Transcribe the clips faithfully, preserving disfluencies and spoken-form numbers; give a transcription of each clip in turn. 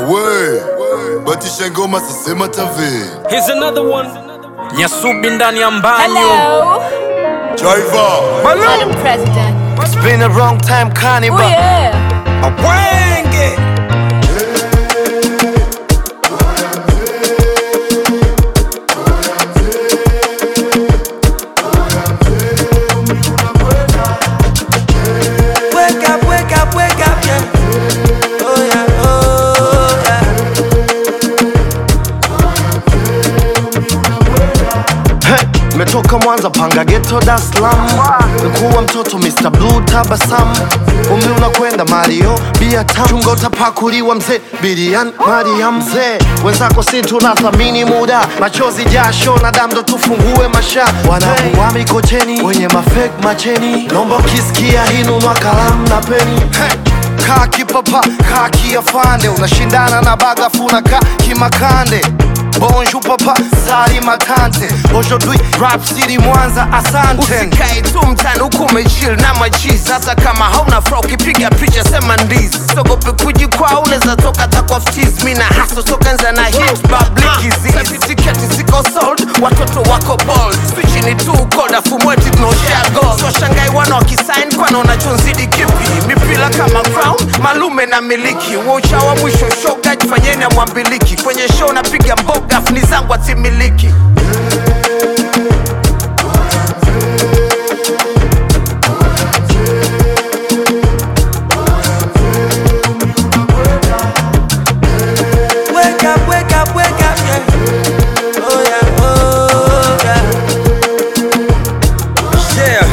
Away, batisha ngoma sasema tave. Here's another one. Nyasubi ndani ya mbanyo. Hello. Driver. Madam President. It's been a long time, Carnival. Oh yeah. Awenge. Wake up, wake up, wake up, yeah. Oh yeah, oh yeah. Hey, metoka Mwanza panga ghetto Dar es Salaam. Nikuwa mtoto mister Blue tabasamu. Umri unakwenda Mario, bia tamu. Chungo utapakuliwa mzee, Birian, Mariam mzee. Wenzako si tunathamini muda. Machozi jasho na damu ndo tufungue masha. Wanakuwa mikocheni, wenye mafake macheni. Nomba ukisikia hinu nwa kalamu na peni. Hey. Kaa kipapa, kaa kiafande. Unashindana na bagafu na kaa kimakande. Bonjour papa, sari matante. Aujourd'hui, rap city Mwanza, asante. Usikae tu mtani huku umechill na machizi. Hata kama hauna furaha ukipiga picha sema ndizi. Sogope kujikwaa unaweza toka takwa ftiz. Mina haso soka nza na hit public zizi. Sabi tiketi ziko sold, watoto wako bold. Switch ni tu koda fumweti tunoshare gold. So shangai wana wakisign kwa naona chonzidi kipi. Mipila kama crown, malume na miliki. Wocha wa mwisho shoga jifanyeni ya mwambiliki. Kwenye show napiga mboga gafni zangu atimiliki. Wake up, wake up, wake up, yeah. Oh yeah, oh yeah. Yeah.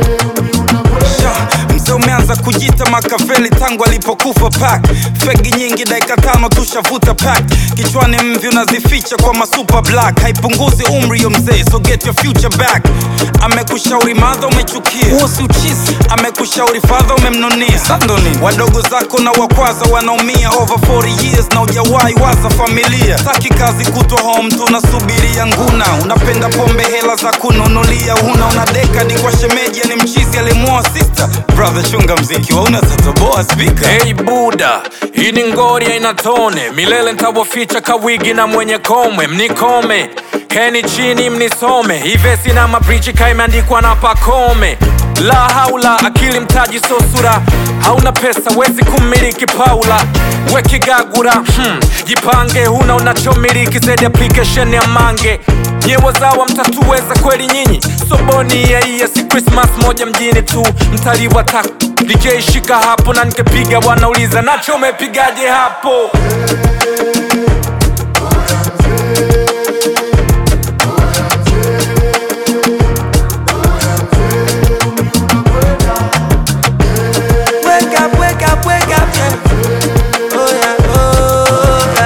Yeah. Mzee umeanza kujita Makaveli tangu alipokufa pack. Fegi nyingi dakika tano tushavuta pack. Kichwani mvi unazificha kwa masuper black. Haipunguzi umri yo mzee, so get your future back. Amekushauri madha umechukia, huo si uchizi. Amekushauri father umemnunia, sandoni. Wadogo zako na wakwaza wanaumia over forty years na ujawahi waza familia. Taki kazi kutwa home tunasubiria nguna. Unapenda pombe hela za kununulia. Una una decade kwa shemeji ni mchizi alimuoa sister. Brother chunga mziki wa unatatoboa speaker. Hey Buda, hii ni ngori ya inatone. Milele ntawaficha kawigi na mwenye komwe. Mnikome, keni chini mnisome. Ivesi na mabrichi kaimeandikwa na pakome. La haula, akili mtaji so sura. Hauna pesa wezi kumiliki Paula. Weki gagura, hmm, jipange. Huna unachomiliki zedi application ya mange. Nyewa zawa mtatuweza kweli nyinyi. Soboni ya iya si Christmas moja mjini tu. Mtaliwa taku, D J shika hapo na nikepiga wanauliza nacho mepigaje hapo. Wake up, wake up, wake up, yeah. Oh yeah, oh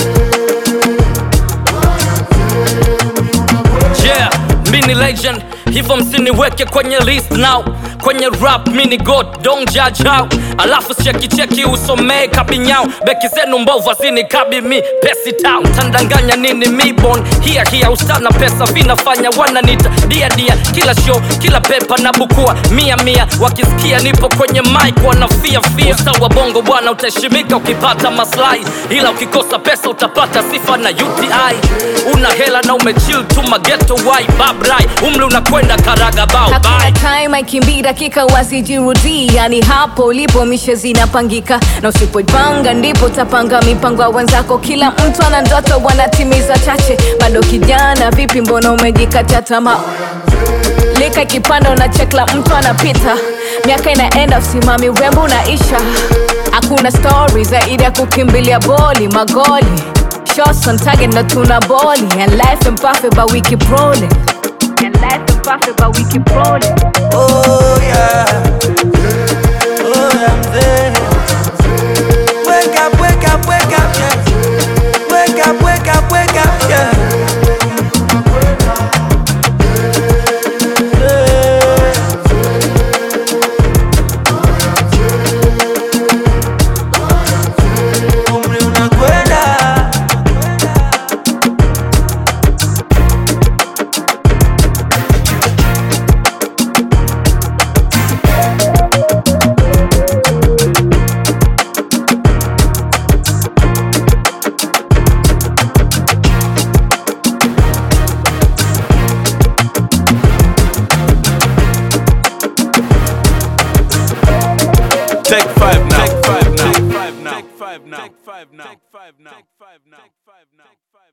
yeah. Yeah, mini legend, hivyo msiniweke kwenye list now. Kwenye rap mini god, don't judge how. Alafu cheki cheki usomee kabinyao. Beki zenu mbovu zini kabi mi pesi town. Tandanganya nini mi born here here. Ustana pesa vinafanya wananita dia dia. Kila show, kila pepa na bukua mia mia. Wakisikia nipo kwenye mic wanafia fia. Usawa bongo bwana utaheshimika ukipata maslahi. Ila ukikosa pesa utapata sifa na U T I. Una hela na umechill tu mageto why babrai. Umri unakwenda karaga bao bye. Hakuna time aikimbia dakika wasijirudi. Yani hapo ulipo mishe zinapangika. Na usipojipanga ndipo tapanga mipango ya wenzako. Kila mtu ana ndoto wanatimiza chache. Bado kijana vipi mbona umejikatia tamaa. Lika ikipanda unachekla mtu anapita. Miaka inaenda usimami urembo unaisha. Hakuna story zaidi ya kukimbilia boli magoli. Shots on target na tuna boli. And life ain't perfect but we keep rolling. And life ain't perfect but we keep rolling. Oh yeah. Oh yeah, I'm there. Wake up, wake up, wake up, yeah. Wake up, wake up, wake up, yeah. Umri unakwenda. five now. Take five now. Take five now. Take five now. Take five.